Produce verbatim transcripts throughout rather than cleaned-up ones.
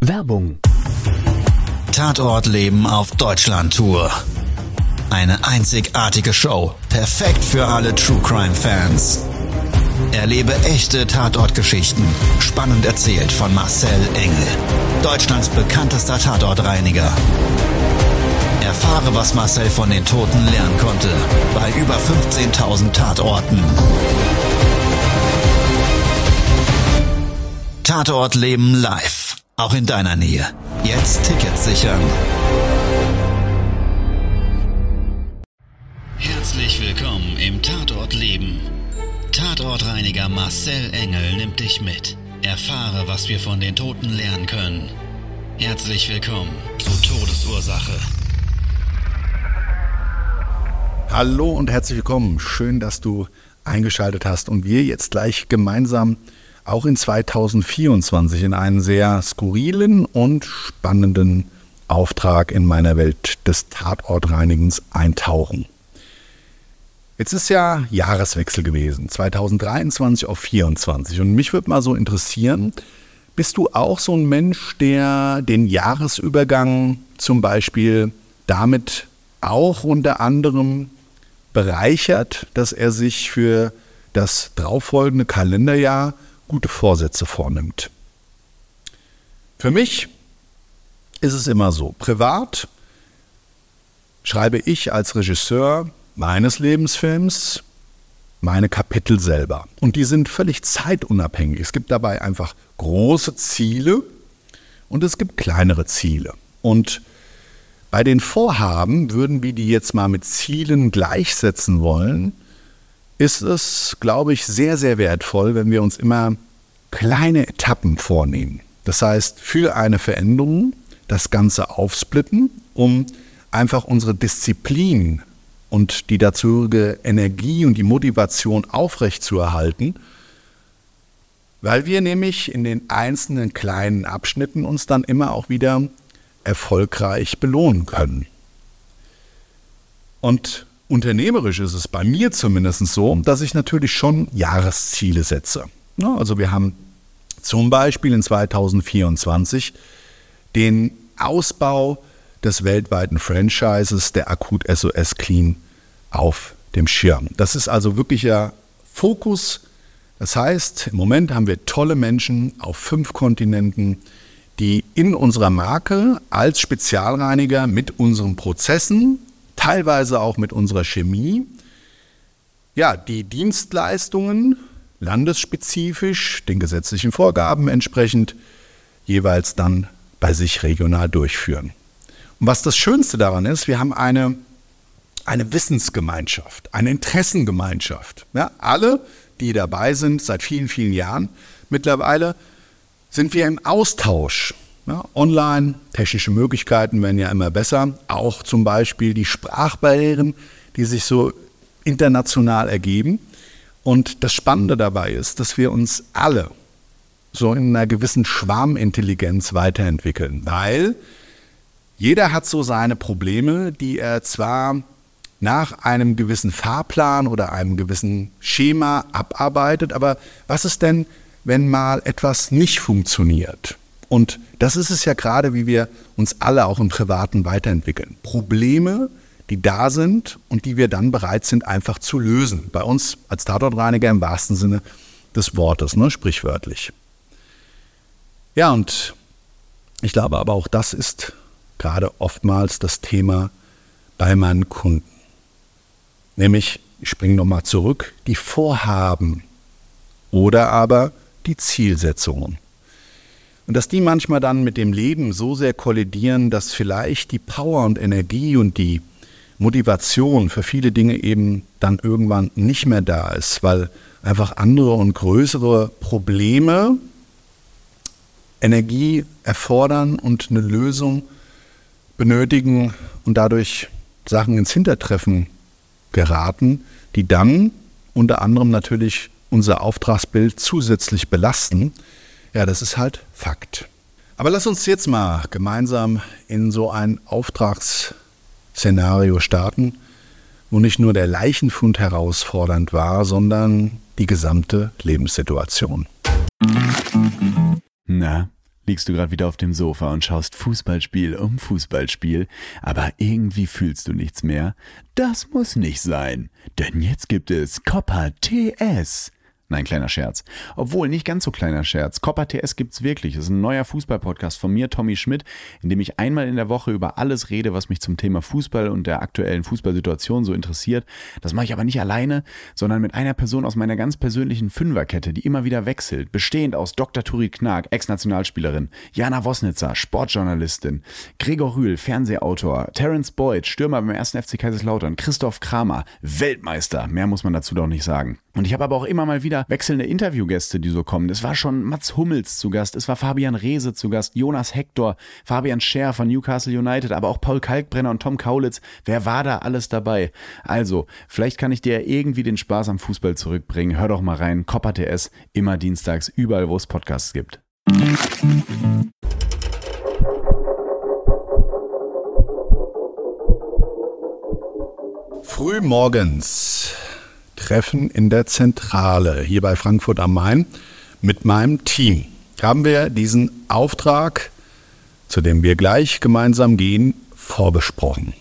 Werbung. Tatortleben auf Deutschland-Tour. Eine einzigartige Show, perfekt für alle True-Crime-Fans. Erlebe echte Tatortgeschichten, spannend erzählt von Marcel Engel, Deutschlands bekanntester Tatortreiniger. Erfahre, was Marcel von den Toten lernen konnte, bei über fünfzehntausend Tatorten. Tatortleben live, auch in deiner Nähe. Jetzt Tickets sichern. Herzlich willkommen im Tatortleben. Tatortreiniger Marcel Engel nimmt dich mit. Erfahre, was wir von den Toten lernen können. Herzlich willkommen zur Todesursache. Hallo und herzlich willkommen. Schön, dass du eingeschaltet hast und wir jetzt gleich gemeinsam auch in zweitausendvierundzwanzig in einen sehr skurrilen und spannenden Auftrag in meiner Welt des Tatortreinigens eintauchen. Jetzt ist ja Jahreswechsel gewesen, zweitausenddreiundzwanzig auf vierundzwanzig, und mich würde mal so interessieren, bist du auch so ein Mensch, der den Jahresübergang zum Beispiel damit auch unter anderem bereichert, dass er sich für das darauffolgende Kalenderjahr gute Vorsätze vornimmt? Für mich ist es immer so, privat schreibe ich als Regisseur meines Lebensfilms meine Kapitel selber. Und die sind völlig zeitunabhängig. Es gibt dabei einfach große Ziele und es gibt kleinere Ziele. Und bei den Vorhaben, würden wir die jetzt mal mit Zielen gleichsetzen wollen, ist es, glaube ich, sehr, sehr wertvoll, wenn wir uns immer kleine Etappen vornehmen. Das heißt, für eine Veränderung das Ganze aufsplitten, um einfach unsere Disziplin und die dazugehörige Energie und die Motivation aufrechtzuerhalten, weil wir nämlich in den einzelnen kleinen Abschnitten uns dann immer auch wieder erfolgreich belohnen können. Und unternehmerisch ist es bei mir zumindest so, dass ich natürlich schon Jahresziele setze. Ja, also wir haben zum Beispiel in zweitausendvierundzwanzig den Ausbau des weltweiten Franchises der Akut S O S Clean auf dem Schirm. Das ist also wirklicher Fokus. Das heißt, im Moment haben wir tolle Menschen auf fünf Kontinenten, die in unserer Marke als Spezialreiniger mit unseren Prozessen, teilweise auch mit unserer Chemie, ja, die Dienstleistungen landesspezifisch, den gesetzlichen Vorgaben entsprechend, jeweils dann bei sich regional durchführen. Und was das Schönste daran ist, wir haben eine, eine Wissensgemeinschaft, eine Interessengemeinschaft. Ja, alle, die dabei sind, seit vielen, vielen Jahren mittlerweile, sind wir im Austausch. Ja, online, technische Möglichkeiten werden ja immer besser. Auch zum Beispiel die Sprachbarrieren, die sich so international ergeben. Und das Spannende dabei ist, dass wir uns alle so in einer gewissen Schwarmintelligenz weiterentwickeln. Weil jeder hat so seine Probleme, die er zwar nach einem gewissen Fahrplan oder einem gewissen Schema abarbeitet, aber was ist denn, wenn mal etwas nicht funktioniert? Und das ist es ja gerade, wie wir uns alle auch im Privaten weiterentwickeln. Probleme, die da sind und die wir dann bereit sind, einfach zu lösen. Bei uns als Tatortreiniger im wahrsten Sinne des Wortes, ne, sprichwörtlich. Ja, und ich glaube aber auch das ist gerade oftmals das Thema bei meinen Kunden. Nämlich, ich springe nochmal zurück, die Vorhaben oder aber die Zielsetzungen. Und dass die manchmal dann mit dem Leben so sehr kollidieren, dass vielleicht die Power und Energie und die Motivation für viele Dinge eben dann irgendwann nicht mehr da ist, weil einfach andere und größere Probleme Energie erfordern und eine Lösung benötigen und dadurch Sachen ins Hintertreffen geraten, die dann unter anderem natürlich unser Auftragsbild zusätzlich belasten. Ja, das ist halt Fakt. Aber lass uns jetzt mal gemeinsam in so ein Auftragsszenario starten, wo nicht nur der Leichenfund herausfordernd war, sondern die gesamte Lebenssituation. Na, Liegst du gerade wieder auf dem Sofa und schaust Fußballspiel um Fußballspiel, aber irgendwie fühlst du nichts mehr? Das muss nicht sein, denn jetzt gibt es Copper T S. Nein, kleiner Scherz. Obwohl, nicht ganz so kleiner Scherz. Copper T S gibt's wirklich. Das ist ein neuer Fußball-Podcast von mir, Tommy Schmidt, in dem ich einmal in der Woche über alles rede, was mich zum Thema Fußball und der aktuellen Fußballsituation so interessiert. Das mache ich aber nicht alleine, sondern mit einer Person aus meiner ganz persönlichen Fünferkette, die immer wieder wechselt. Bestehend aus Doktor Turit Knag, Ex-Nationalspielerin, Jana Wosnitzer, Sportjournalistin, Gregor Rühl, Fernsehautor, Terence Boyd, Stürmer beim ersten F C Kaiserslautern, Christoph Kramer, Weltmeister. Mehr muss man dazu doch nicht sagen. Und ich habe aber auch immer mal wieder wechselnde Interviewgäste, die so kommen. Es war schon Mats Hummels zu Gast, es war Fabian Reese zu Gast, Jonas Hector, Fabian Scher von Newcastle United, aber auch Paul Kalkbrenner und Tom Kaulitz. Wer war da alles dabei? Also, vielleicht kann ich dir irgendwie den Spaß am Fußball zurückbringen. Hör doch mal rein, Copper T S, immer dienstags, überall wo es Podcasts gibt. Frühmorgens. Treffen in der Zentrale hier bei Frankfurt am Main mit meinem Team. Haben wir diesen Auftrag, zu dem wir gleich gemeinsam gehen, vorbesprochen.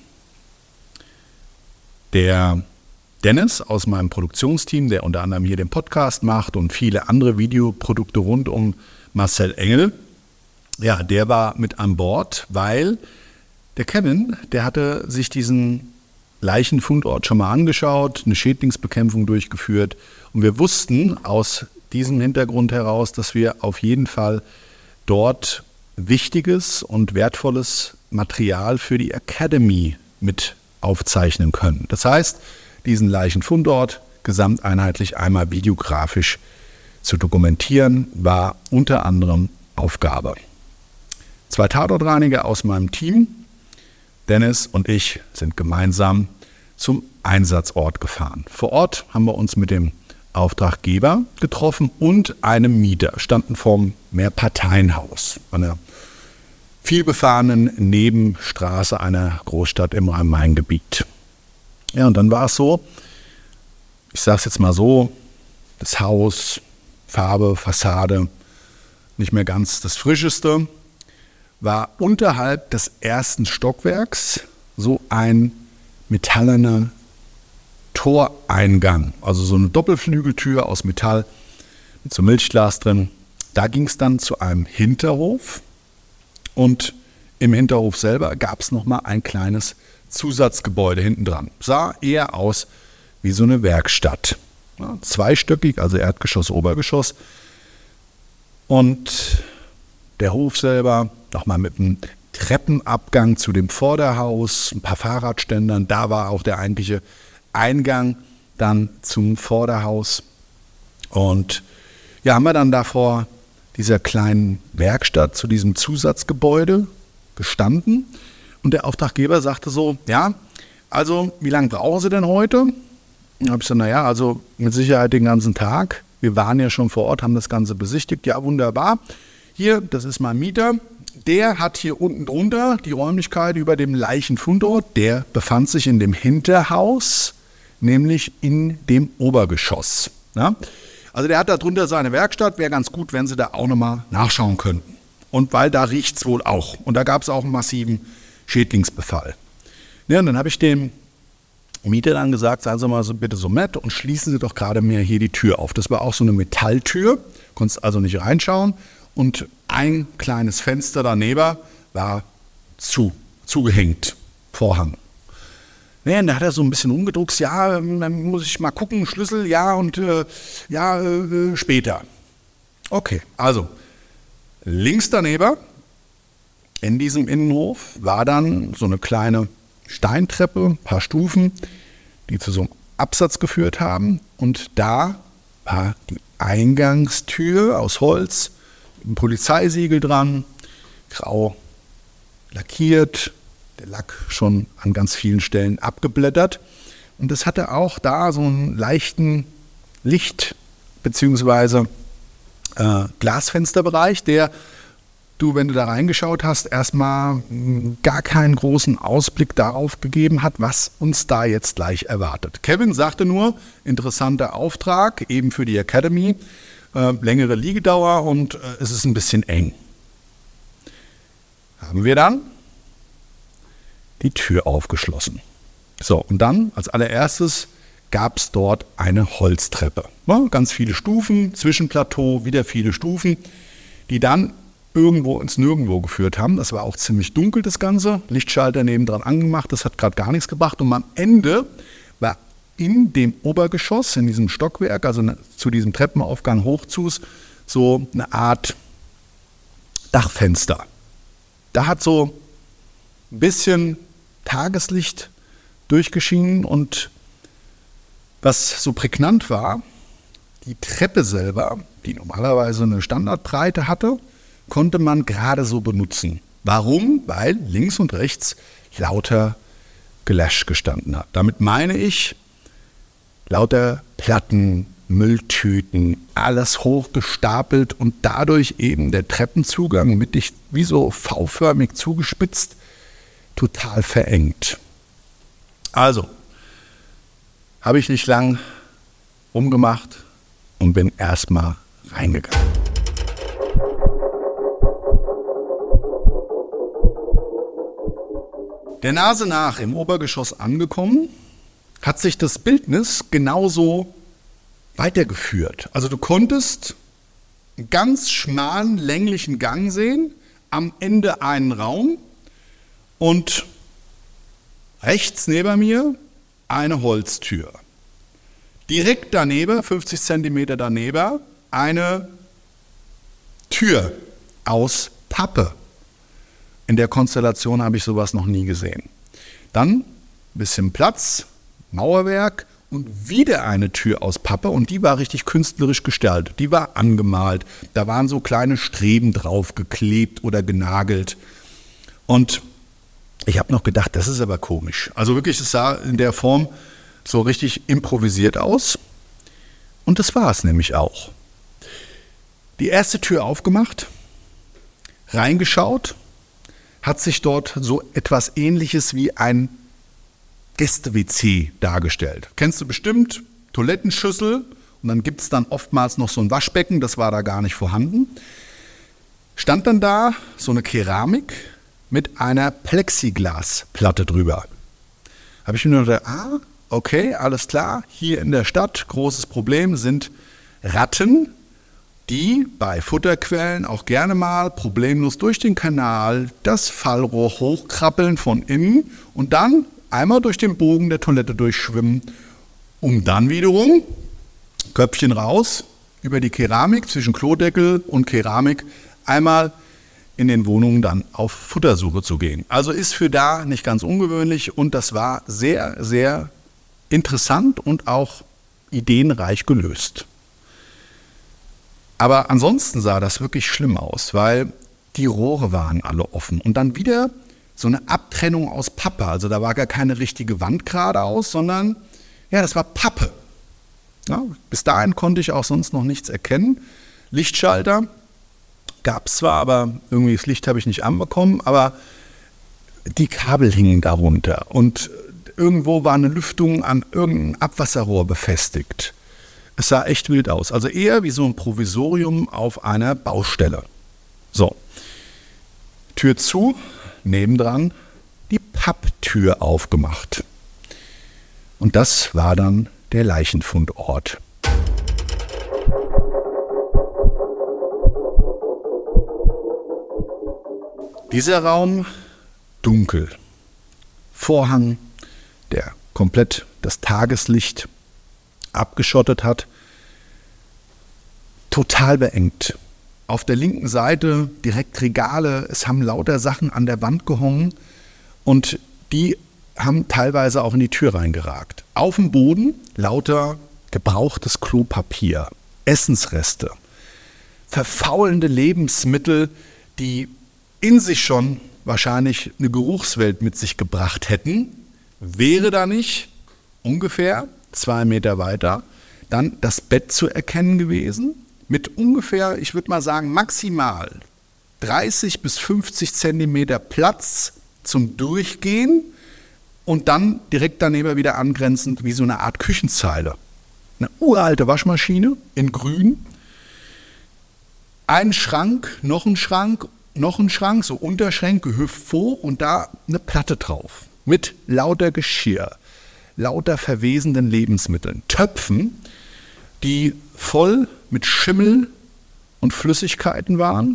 Der Dennis aus meinem Produktionsteam, der unter anderem hier den Podcast macht und viele andere Videoprodukte rund um Marcel Engel, ja, der war mit an Bord, weil der Kevin, der hatte sich diesen Leichenfundort schon mal angeschaut, eine Schädlingsbekämpfung durchgeführt und wir wussten aus diesem Hintergrund heraus, dass wir auf jeden Fall dort wichtiges und wertvolles Material für die Academy mit aufzeichnen können. Das heißt, diesen Leichenfundort gesamteinheitlich einmal videografisch zu dokumentieren, war unter anderem Aufgabe. Zwei Tatortreiniger aus meinem Team, Dennis und ich, sind gemeinsam zum Einsatzort gefahren. Vor Ort haben wir uns mit dem Auftraggeber getroffen und einem Mieter, standen vorm Mehrparteienhaus, einer vielbefahrenen Nebenstraße einer Großstadt im Rhein-Main-Gebiet. Ja, und dann war es so, ich sage es jetzt mal so, das Haus, Farbe, Fassade, nicht mehr ganz das Frischeste, war unterhalb des ersten Stockwerks so ein metallener Toreingang, also so eine Doppelflügeltür aus Metall mit so Milchglas drin. Da ging es dann zu einem Hinterhof und im Hinterhof selber gab es nochmal ein kleines Zusatzgebäude hinten dran. Sah eher aus wie so eine Werkstatt. Ja, zweistöckig, also Erdgeschoss, Obergeschoss. Und der Hof selber nochmal mit einem Treppenabgang zu dem Vorderhaus, ein paar Fahrradständern. Da war auch der eigentliche Eingang dann zum Vorderhaus. Und ja, haben wir dann da vor dieser kleinen Werkstatt zu diesem Zusatzgebäude gestanden. Und der Auftraggeber sagte so, ja, also wie lange brauchen Sie denn heute? Da habe ich gesagt, naja, also mit Sicherheit den ganzen Tag. Wir waren ja schon vor Ort, haben das Ganze besichtigt. Ja, wunderbar. Hier, das ist mein Mieter. Der hat hier unten drunter die Räumlichkeit über dem Leichenfundort. Der befand sich in dem Hinterhaus, nämlich in dem Obergeschoss. Ja? Also der hat da drunter seine Werkstatt. Wäre ganz gut, wenn Sie da auch nochmal nachschauen könnten. Und weil da riecht es wohl auch. Und da gab es auch einen massiven Schädlingsbefall. Ja, und dann habe ich dem Mieter dann gesagt, seien Sie mal so, bitte so nett und schließen Sie doch gerade mir hier die Tür auf. Das war auch so eine Metalltür, konntest also nicht reinschauen. Und ein kleines Fenster daneben war zu, zugehängt, Vorhang. Ja, und da hat er so ein bisschen rumgedruckt, ja, dann muss ich mal gucken, Schlüssel, ja, und äh, ja, äh, später. Okay, also links daneben, in diesem Innenhof, war dann so eine kleine Steintreppe, ein paar Stufen, die zu so einem Absatz geführt haben. Und da war die Eingangstür aus Holz, ein Polizeisiegel dran, grau lackiert, der Lack schon an ganz vielen Stellen abgeblättert. Und das hatte auch da so einen leichten Licht- bzw. äh, Glasfensterbereich, der du, wenn du da reingeschaut hast, erstmal gar keinen großen Ausblick darauf gegeben hat, was uns da jetzt gleich erwartet. Kevin sagte nur, interessanter Auftrag, eben für die Academy, äh, längere Liegedauer und äh, es ist ein bisschen eng. haben wir dann die Tür aufgeschlossen. So, und dann als allererstes gab es dort eine Holztreppe. Ja, ganz viele Stufen, Zwischenplateau, wieder viele Stufen, die dann irgendwo ins Nirgendwo geführt haben. Das war auch ziemlich dunkel, das Ganze. Lichtschalter nebendran angemacht, das hat gerade gar nichts gebracht. Und am Ende war in dem Obergeschoss, in diesem Stockwerk, also zu diesem Treppenaufgang hoch zu, so eine Art Dachfenster. Da hat so ein bisschen Tageslicht durchgeschienen und was so prägnant war, die Treppe selber, die normalerweise eine Standardbreite hatte, konnte man gerade so benutzen. Warum? Weil links und rechts lauter Gelasch gestanden hat. Damit meine ich lauter Platten, Mülltüten, alles hochgestapelt und dadurch eben der Treppenzugang mittig wie so V-förmig zugespitzt, total verengt. Also, habe ich nicht lang rumgemacht und bin erstmal reingegangen. Der Nase nach im Obergeschoss angekommen, hat sich das Bildnis genauso weitergeführt. Also du konntest einen ganz schmalen, länglichen Gang sehen, am Ende einen Raum und rechts neben mir eine Holztür. Direkt daneben, fünfzig Zentimeter daneben, eine Tür aus Pappe. In der Konstellation habe ich sowas noch nie gesehen. Dann ein bisschen Platz, Mauerwerk und wieder eine Tür aus Pappe und die war richtig künstlerisch gestaltet. Die war angemalt, da waren so kleine Streben drauf geklebt oder genagelt. Und ich habe noch gedacht, das ist aber komisch. Also wirklich, es sah in der Form so richtig improvisiert aus. Und das war es nämlich auch. Die erste Tür aufgemacht, reingeschaut, hat sich dort so etwas Ähnliches wie ein Gäste-W C dargestellt. Kennst du bestimmt, Toilettenschüssel und dann gibt es dann oftmals noch so ein Waschbecken, das war da gar nicht vorhanden. Stand dann da so eine Keramik mit einer Plexiglasplatte drüber. Habe ich mir nur gedacht, ah, okay, alles klar, hier in der Stadt, großes Problem sind Ratten, die bei Futterquellen auch gerne mal problemlos durch den Kanal das Fallrohr hochkrabbeln von innen und dann einmal durch den Bogen der Toilette durchschwimmen, um dann wiederum Köpfchen raus über die Keramik zwischen Klodeckel und Keramik einmal in den Wohnungen dann auf Futtersuche zu gehen. Also ist für da nicht ganz ungewöhnlich und das war sehr, sehr interessant und auch ideenreich gelöst. Aber ansonsten sah das wirklich schlimm aus, weil die Rohre waren alle offen und dann wieder so eine Abtrennung aus Pappe. Also da war gar keine richtige Wand geradeaus, sondern ja, das war Pappe. Ja, bis dahin konnte ich auch sonst noch nichts erkennen. Lichtschalter gab es zwar, aber irgendwie das Licht habe ich nicht anbekommen, aber die Kabel hingen darunter und irgendwo war eine Lüftung an irgendeinem Abwasserrohr befestigt. Es sah echt wild aus, also eher wie so ein Provisorium auf einer Baustelle. So, Tür zu, nebendran die Papptür aufgemacht. Und das war dann der Leichenfundort. Dieser Raum dunkel, Vorhang, der komplett das Tageslicht abgeschottet hat, total beengt. Auf der linken Seite direkt Regale, es haben lauter Sachen an der Wand gehängt und die haben teilweise auch in die Tür reingeragt. Auf dem Boden lauter gebrauchtes Klopapier, Essensreste, verfaulende Lebensmittel, die in sich schon wahrscheinlich eine Geruchswelt mit sich gebracht hätten, wäre da nicht ungefähr zwei Meter weiter dann das Bett zu erkennen gewesen, mit ungefähr, ich würde mal sagen, maximal dreißig bis fünfzig Zentimeter Platz zum Durchgehen und dann direkt daneben wieder angrenzend wie so eine Art Küchenzeile. Eine uralte Waschmaschine in grün, ein Schrank, noch ein Schrank, noch ein Schrank, so Unterschränke, Hüft hoch und da eine Platte drauf. Mit lauter Geschirr, lauter verwesenden Lebensmitteln, Töpfen, die voll mit Schimmel und Flüssigkeiten waren.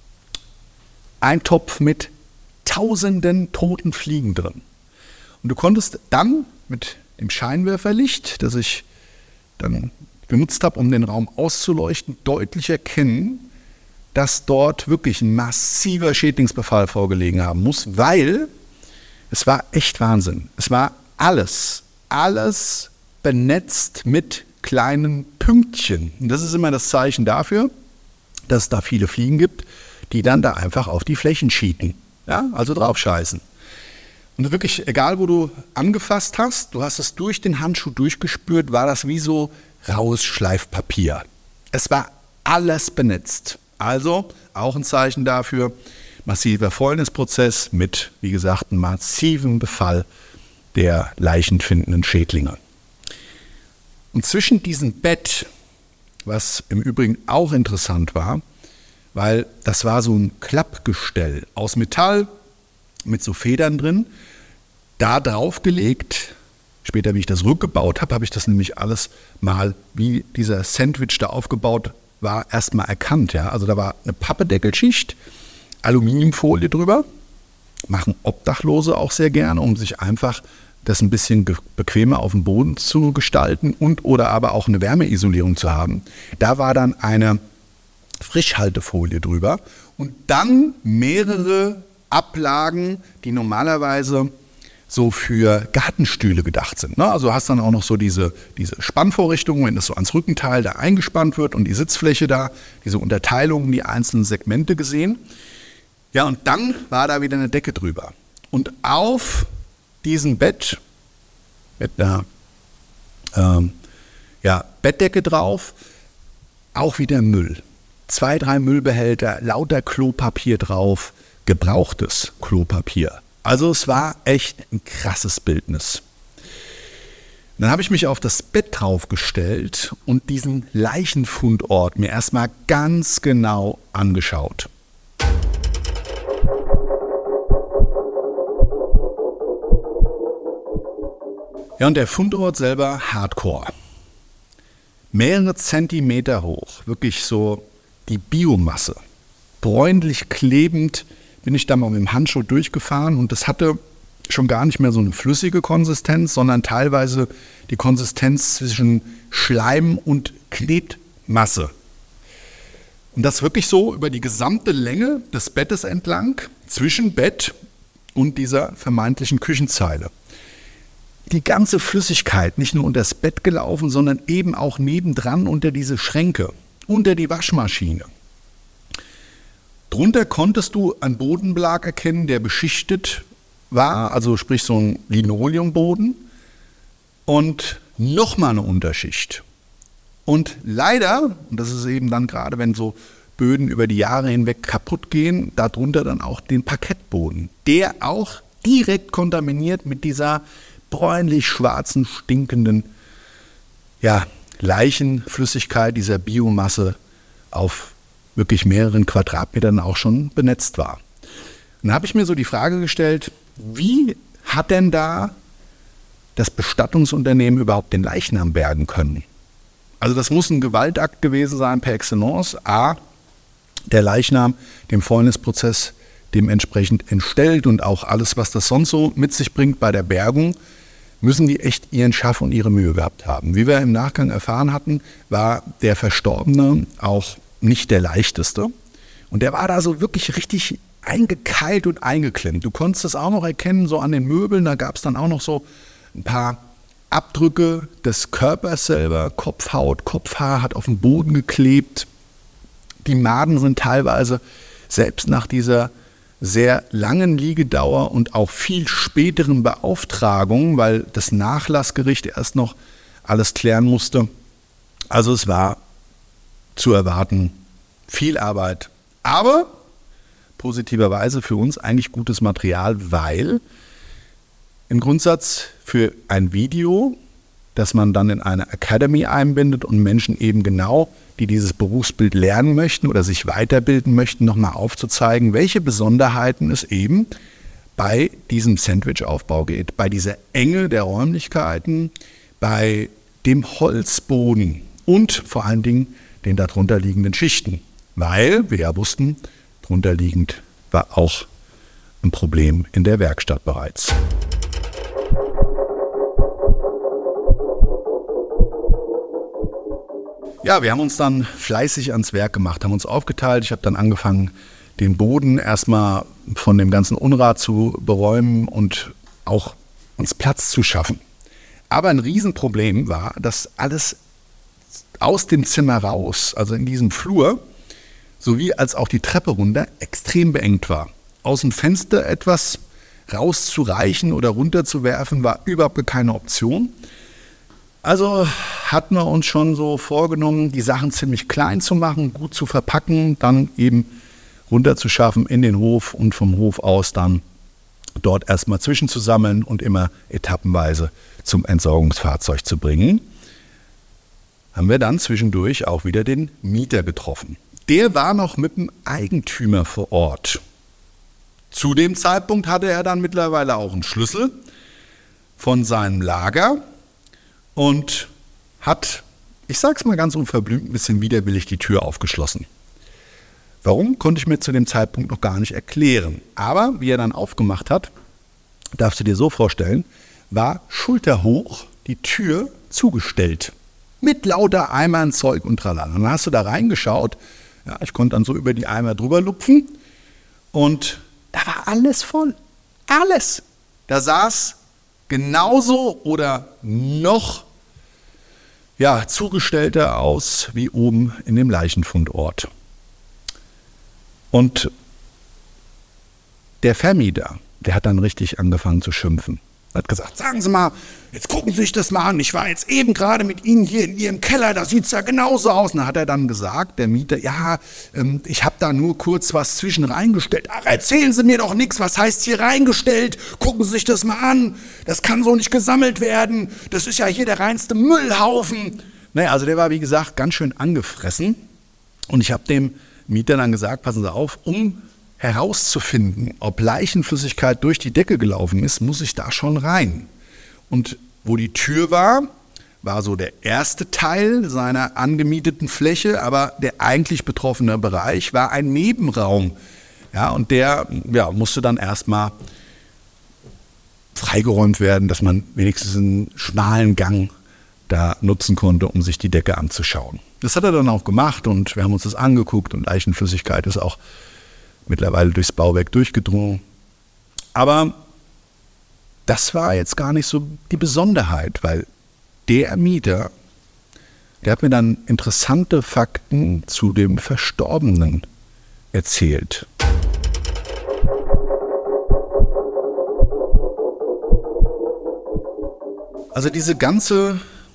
Ein Topf mit tausenden toten Fliegen drin. Und du konntest dann mit dem Scheinwerferlicht, das ich dann genutzt habe, um den Raum auszuleuchten, deutlich erkennen, dass dort wirklich ein massiver Schädlingsbefall vorgelegen haben muss, weil es war echt Wahnsinn. Es war alles, alles benetzt mit kleinen Pünktchen. Und das ist immer das Zeichen dafür, dass es da viele Fliegen gibt, die dann da einfach auf die Flächen schieten, ja, also drauf scheißen. Und wirklich, egal wo du angefasst hast, du hast es durch den Handschuh durchgespürt, war das wie so raues Schleifpapier. Es war alles benetzt. Also auch ein Zeichen dafür, massiver Fäulnisprozess mit, wie gesagt, einem massiven Befall der leichenfindenden Schädlinge. Und zwischen diesem Bett, was im Übrigen auch interessant war, weil das war so ein Klappgestell aus Metall mit so Federn drin, da drauf gelegt. Später, wie ich das rückgebaut habe, habe ich das nämlich alles mal, wie dieser Sandwich da aufgebaut war, erstmal erkannt. Ja? Also da war eine Pappendeckelschicht, Aluminiumfolie drüber, machen Obdachlose auch sehr gerne, um sich einfach das ein bisschen bequemer auf dem Boden zu gestalten und oder aber auch eine Wärmeisolierung zu haben. Da war dann eine Frischhaltefolie drüber und dann mehrere Ablagen, die normalerweise so für Gartenstühle gedacht sind. Ne? Also hast dann auch noch so diese, diese Spannvorrichtungen, wenn das so ans Rückenteil da eingespannt wird und die Sitzfläche da, diese Unterteilungen, die einzelnen Segmente gesehen. Ja, und dann war da wieder eine Decke drüber. Und auf diesem Bett mit einer ähm, ja, Bettdecke drauf, auch wieder Müll. Zwei, drei Müllbehälter, lauter Klopapier drauf, gebrauchtes Klopapier. Also es war echt ein krasses Bildnis. Dann habe ich mich auf das Bett draufgestellt und diesen Leichenfundort mir erstmal ganz genau angeschaut. Ja, und der Fundort selber hardcore. Mehrere Zentimeter hoch, wirklich so die Biomasse. Bräunlich klebend bin ich da mal mit dem Handschuh durchgefahren und das hatte schon gar nicht mehr so eine flüssige Konsistenz, sondern teilweise die Konsistenz zwischen Schleim und Knetmasse. Und das wirklich so über die gesamte Länge des Bettes entlang, zwischen Bett und dieser vermeintlichen Küchenzeile. Die ganze Flüssigkeit nicht nur unter das Bett gelaufen, sondern eben auch nebendran unter diese Schränke, unter die Waschmaschine. Drunter konntest du einen Bodenbelag erkennen, der beschichtet war, also sprich so ein Linoleumboden und nochmal eine Unterschicht. Und leider, und das ist eben dann gerade, wenn so Böden über die Jahre hinweg kaputt gehen, darunter dann auch den Parkettboden, der auch direkt kontaminiert mit dieser bräunlich-schwarzen, stinkenden ja, Leichenflüssigkeit, dieser Biomasse auf wirklich mehreren Quadratmetern auch schon benetzt war. Und dann habe ich mir so die Frage gestellt, wie hat denn da das Bestattungsunternehmen überhaupt den Leichnam bergen können? Also das muss ein Gewaltakt gewesen sein per excellence. A, der Leichnam dem Fäulnisprozess dementsprechend entstellt und auch alles, was das sonst so mit sich bringt bei der Bergung, müssen die echt ihren Schaff und ihre Mühe gehabt haben. Wie wir im Nachgang erfahren hatten, war der Verstorbene auch nicht der leichteste. Und der war da so wirklich richtig eingekeilt und eingeklemmt. Du konntest das auch noch erkennen, so an den Möbeln, da gab es dann auch noch so ein paar Abdrücke des Körpers selber, Kopfhaut, Kopfhaar hat auf dem Boden geklebt. Die Maden sind teilweise, selbst nach dieser sehr langen Liegedauer und auch viel späteren Beauftragung, weil das Nachlassgericht erst noch alles klären musste. Also es war zu erwarten viel Arbeit, aber positiverweise für uns eigentlich gutes Material, weil im Grundsatz für ein Video, dass man dann in eine Academy einbindet und Menschen eben genau, die dieses Berufsbild lernen möchten oder sich weiterbilden möchten, nochmal aufzuzeigen, welche Besonderheiten es eben bei diesem Sandwich-Aufbau geht, bei dieser Enge der Räumlichkeiten, bei dem Holzboden und vor allen Dingen den darunter liegenden Schichten. Weil wir ja wussten, drunter liegend war auch ein Problem in der Werkstatt bereits. Ja, wir haben uns dann fleißig ans Werk gemacht, haben uns aufgeteilt. Ich habe dann angefangen, den Boden erstmal von dem ganzen Unrat zu beräumen und auch uns Platz zu schaffen. Aber ein Riesenproblem war, dass alles aus dem Zimmer raus, also in diesem Flur, sowie als auch die Treppe runter, extrem beengt war. Aus dem Fenster etwas rauszureichen oder runterzuwerfen, war überhaupt keine Option. Also hatten wir uns schon so vorgenommen, die Sachen ziemlich klein zu machen, gut zu verpacken, dann eben runterzuschaffen in den Hof und vom Hof aus dann dort erstmal zwischenzusammeln und immer etappenweise zum Entsorgungsfahrzeug zu bringen. Haben wir dann zwischendurch auch wieder den Mieter getroffen. Der war noch mit dem Eigentümer vor Ort. Zu dem Zeitpunkt hatte er dann mittlerweile auch einen Schlüssel von seinem Lager und hat, ich sag's mal ganz unverblümt, ein bisschen widerwillig die Tür aufgeschlossen. Warum, konnte ich mir zu dem Zeitpunkt noch gar nicht erklären. Aber wie er dann aufgemacht hat, darfst du dir so vorstellen, war schulterhoch die Tür zugestellt. Mit lauter Eimern, Zeug und tralala. Dann hast du da reingeschaut. Ja, ich konnte dann so über die Eimer drüber lupfen. Und da war alles voll. Alles. Da saß genauso oder noch ja, zugestellter aus wie oben in dem Leichenfundort. Und der Vermieter, der hat dann richtig angefangen zu schimpfen. Er hat gesagt, sagen Sie mal, jetzt gucken Sie sich das mal an. Ich war jetzt eben gerade mit Ihnen hier in Ihrem Keller, da sieht es ja genauso aus. Und dann hat er dann gesagt, der Mieter, ja, ähm, ich habe da nur kurz was zwischen reingestellt. Ach, erzählen Sie mir doch nichts, was heißt hier reingestellt? Gucken Sie sich das mal an. Das kann so nicht gesammelt werden. Das ist ja hier der reinste Müllhaufen. Naja, also der war, wie gesagt, ganz schön angefressen. Und ich habe dem Mieter dann gesagt, passen Sie auf, um herauszufinden, ob Leichenflüssigkeit durch die Decke gelaufen ist, muss ich da schon rein. Und wo die Tür war, war so der erste Teil seiner angemieteten Fläche, aber der eigentlich betroffene Bereich war ein Nebenraum. Ja, und der ja, musste dann erstmal freigeräumt werden, dass man wenigstens einen schmalen Gang da nutzen konnte, um sich die Decke anzuschauen. Das hat er dann auch gemacht und wir haben uns das angeguckt und Leichenflüssigkeit ist auch mittlerweile durchs Bauwerk durchgedrungen. Aber das war jetzt gar nicht so die Besonderheit, weil der Mieter, der hat mir dann interessante Fakten zu dem Verstorbenen erzählt. Also diese ganze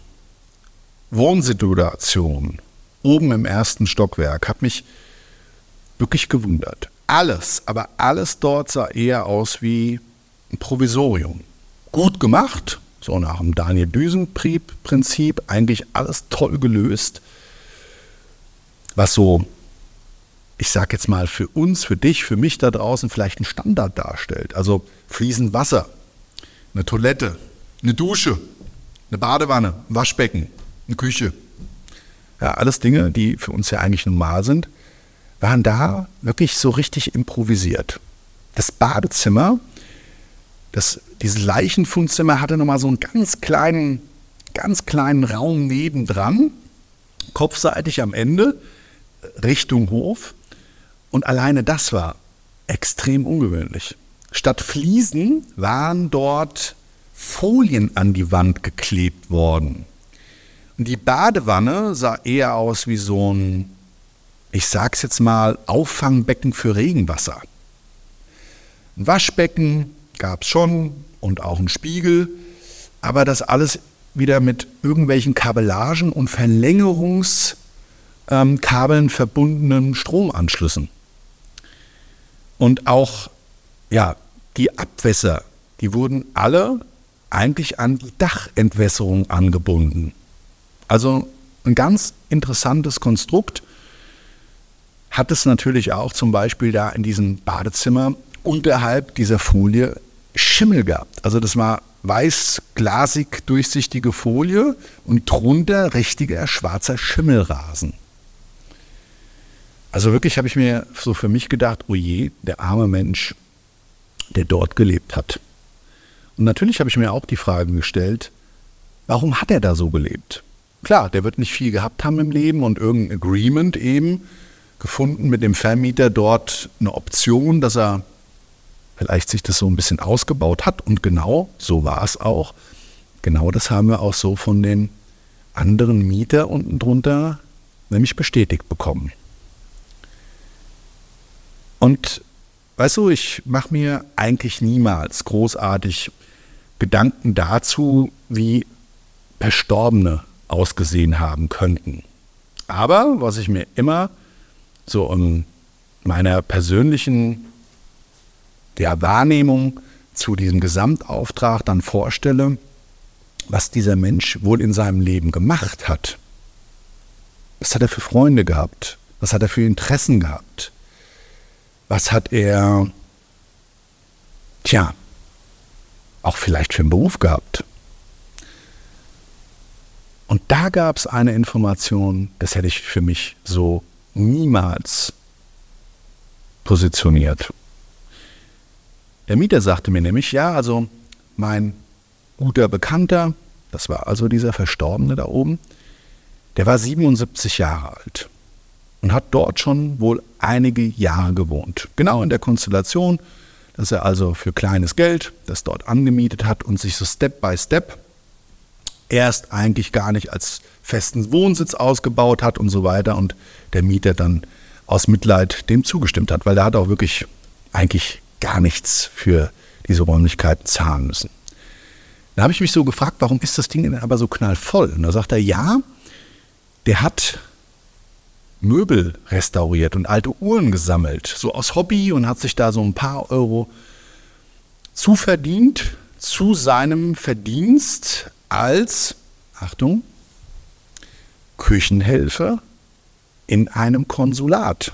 Wohnsituation oben im ersten Stockwerk hat mich wirklich gewundert. Alles, aber alles dort sah eher aus wie ein Provisorium. Gut gemacht, so nach dem Daniel-Düsentrieb-Prinzip, eigentlich alles toll gelöst. Was so, ich sag jetzt mal für uns, für dich, für mich da draußen vielleicht einen Standard darstellt. Also fließend Wasser, eine Toilette, eine Dusche, eine Badewanne, ein Waschbecken, eine Küche. Ja, alles Dinge, die für uns ja eigentlich normal sind, waren da wirklich so richtig improvisiert. Das Badezimmer, das, dieses Leichenfundzimmer hatte nochmal so einen ganz kleinen, ganz kleinen Raum nebendran, kopfseitig am Ende, Richtung Hof. Und alleine das war extrem ungewöhnlich. Statt Fliesen waren dort Folien an die Wand geklebt worden. Und die Badewanne sah eher aus wie so ein, ich sag's jetzt mal, Auffangbecken für Regenwasser. Ein Waschbecken gab's schon und auch einen Spiegel, aber das alles wieder mit irgendwelchen Kabellagen und Verlängerungskabeln verbundenen Stromanschlüssen. Und auch ja, die Abwässer, die wurden alle eigentlich an die Dachentwässerung angebunden. Also ein ganz interessantes Konstrukt. Hat es natürlich auch zum Beispiel da in diesem Badezimmer unterhalb dieser Folie Schimmel gehabt. Also das war weiß, glasig, durchsichtige Folie und drunter richtiger schwarzer Schimmelrasen. Also wirklich habe ich mir so für mich gedacht, oh je, der arme Mensch, der dort gelebt hat. Und natürlich habe ich mir auch die Frage gestellt, warum hat er da so gelebt? Klar, der wird nicht viel gehabt haben im Leben und irgendein Agreement eben gefunden mit dem Vermieter dort eine Option, dass er vielleicht sich das so ein bisschen ausgebaut hat. Und genau so war es auch. Genau das haben wir auch so von den anderen Mieter unten drunter nämlich bestätigt bekommen. Und weißt du, ich mache mir eigentlich niemals großartig Gedanken dazu, wie Verstorbene ausgesehen haben könnten. Aber was ich mir immer so in meiner persönlichen ja, Wahrnehmung zu diesem Gesamtauftrag dann vorstelle, was dieser Mensch wohl in seinem Leben gemacht hat. Was hat er für Freunde gehabt? Was hat er für Interessen gehabt? Was hat er, tja, auch vielleicht für einen Beruf gehabt? Und da gab es eine Information, das hätte ich für mich so niemals positioniert. Der Mieter sagte mir nämlich, ja, also mein guter Bekannter, das war also dieser Verstorbene da oben, der war siebenundsiebzig Jahre alt und hat dort schon wohl einige Jahre gewohnt. Genau in der Konstellation, dass er also für kleines Geld das dort angemietet hat und sich so Step by Step erst eigentlich gar nicht als festen Wohnsitz ausgebaut hat und so weiter und der Mieter dann aus Mitleid dem zugestimmt hat, weil der hat auch wirklich eigentlich gar nichts für diese Räumlichkeiten zahlen müssen. Da habe ich mich so gefragt, warum ist das Ding denn aber so knallvoll? Und da sagt er, ja, der hat Möbel restauriert und alte Uhren gesammelt, so aus Hobby und hat sich da so ein paar Euro zuverdient zu seinem Verdienst als, Achtung, Küchenhelfer in einem Konsulat.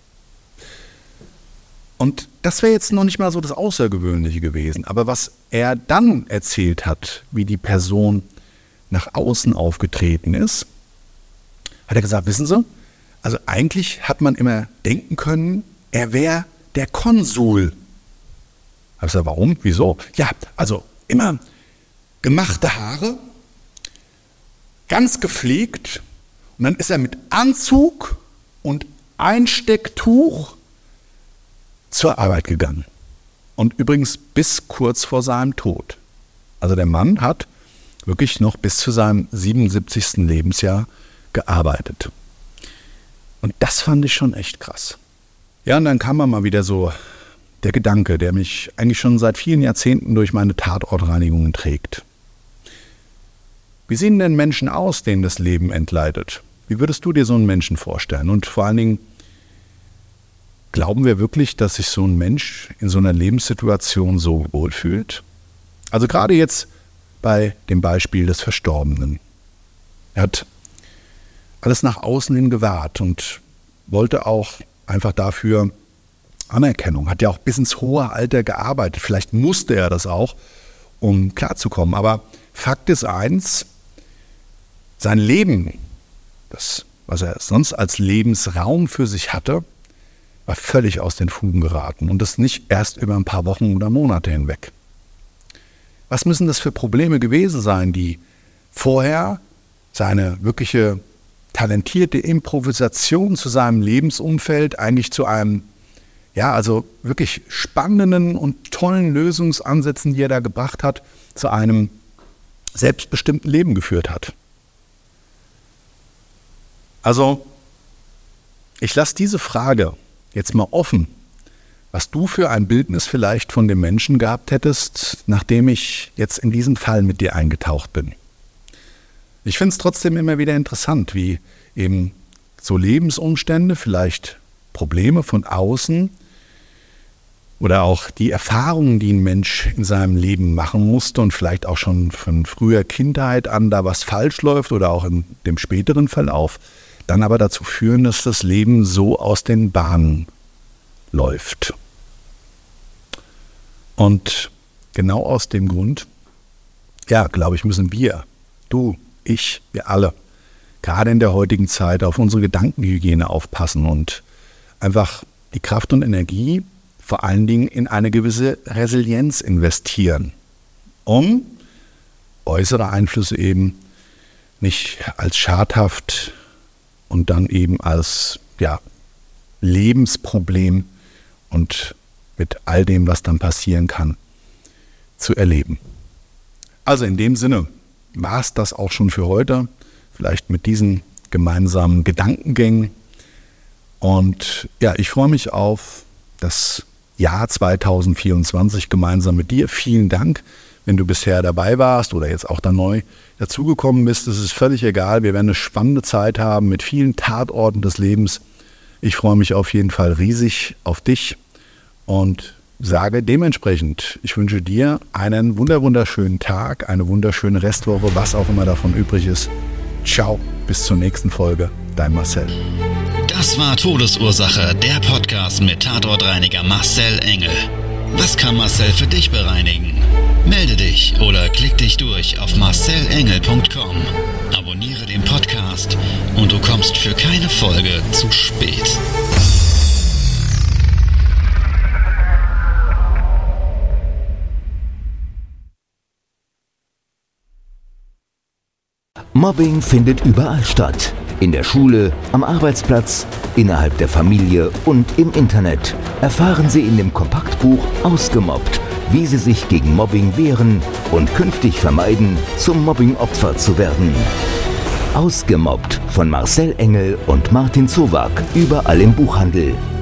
Und das wäre jetzt noch nicht mal so das Außergewöhnliche gewesen. Aber was er dann erzählt hat, wie die Person nach außen aufgetreten ist, hat er gesagt, wissen Sie, also eigentlich hat man immer denken können, er wäre der Konsul. Habe ich gesagt, warum? Wieso? Ja, also immer gemachte Haare, ganz gepflegt und dann ist er mit Anzug und Einstecktuch zur Arbeit gegangen. Und übrigens bis kurz vor seinem Tod. Also der Mann hat wirklich noch bis zu seinem siebenundsiebzigsten Lebensjahr gearbeitet. Und das fand ich schon echt krass. Ja, und dann kam mal wieder so der Gedanke, der mich eigentlich schon seit vielen Jahrzehnten durch meine Tatortreinigungen trägt. Wie sehen denn Menschen aus, denen das Leben entleidet? Wie würdest du dir so einen Menschen vorstellen? Und vor allen Dingen, glauben wir wirklich, dass sich so ein Mensch in so einer Lebenssituation so wohlfühlt? Also gerade jetzt bei dem Beispiel des Verstorbenen. Er hat alles nach außen hin gewahrt und wollte auch einfach dafür Anerkennung. Hat ja auch bis ins hohe Alter gearbeitet. Vielleicht musste er das auch, um klarzukommen. Aber Fakt ist eins, sein Leben, das, was er sonst als Lebensraum für sich hatte, war völlig aus den Fugen geraten. Und das nicht erst über ein paar Wochen oder Monate hinweg. Was müssen das für Probleme gewesen sein, die vorher seine wirkliche talentierte Improvisation zu seinem Lebensumfeld eigentlich zu einem, ja, also wirklich spannenden und tollen Lösungsansätzen, die er da gebracht hat, zu einem selbstbestimmten Leben geführt hat. Also, ich lasse diese Frage jetzt mal offen, was du für ein Bildnis vielleicht von dem Menschen gehabt hättest, nachdem ich jetzt in diesen Fall mit dir eingetaucht bin. Ich finde es trotzdem immer wieder interessant, wie eben so Lebensumstände, vielleicht Probleme von außen, oder auch die Erfahrungen, die ein Mensch in seinem Leben machen musste und vielleicht auch schon von früher Kindheit an da was falsch läuft oder auch in dem späteren Verlauf, dann aber dazu führen, dass das Leben so aus den Bahnen läuft. Und genau aus dem Grund, ja, glaube ich, müssen wir, du, ich, wir alle, gerade in der heutigen Zeit auf unsere Gedankenhygiene aufpassen und einfach die Kraft und Energie vor allen Dingen in eine gewisse Resilienz investieren, um äußere Einflüsse eben nicht als schadhaft und dann eben als ja, Lebensproblem und mit all dem, was dann passieren kann, zu erleben. Also in dem Sinne war es das auch schon für heute, vielleicht mit diesen gemeinsamen Gedankengängen. Und ja, ich freue mich auf das Jahr zwanzig vierundzwanzig gemeinsam mit dir. Vielen Dank, wenn du bisher dabei warst oder jetzt auch da neu dazugekommen bist. Es ist völlig egal. Wir werden eine spannende Zeit haben mit vielen Tatorten des Lebens. Ich freue mich auf jeden Fall riesig auf dich und sage dementsprechend, ich wünsche dir einen wunder wunderschönen Tag, eine wunderschöne Restwoche, was auch immer davon übrig ist. Ciao, bis zur nächsten Folge. Dein Marcel. Das war Todesursache, der Podcast mit Tatortreiniger Marcel Engel. Was kann Marcel für dich bereinigen? Melde dich oder klick dich durch auf marcel engel punkt com. Abonniere den Podcast und du kommst für keine Folge zu spät. Mobbing findet überall statt. In der Schule, am Arbeitsplatz, innerhalb der Familie und im Internet. Erfahren Sie in dem Kompaktbuch Ausgemobbt, wie Sie sich gegen Mobbing wehren und künftig vermeiden, zum Mobbing-Opfer zu werden. Ausgemobbt von Marcel Engel und Martin Zowak, überall im Buchhandel.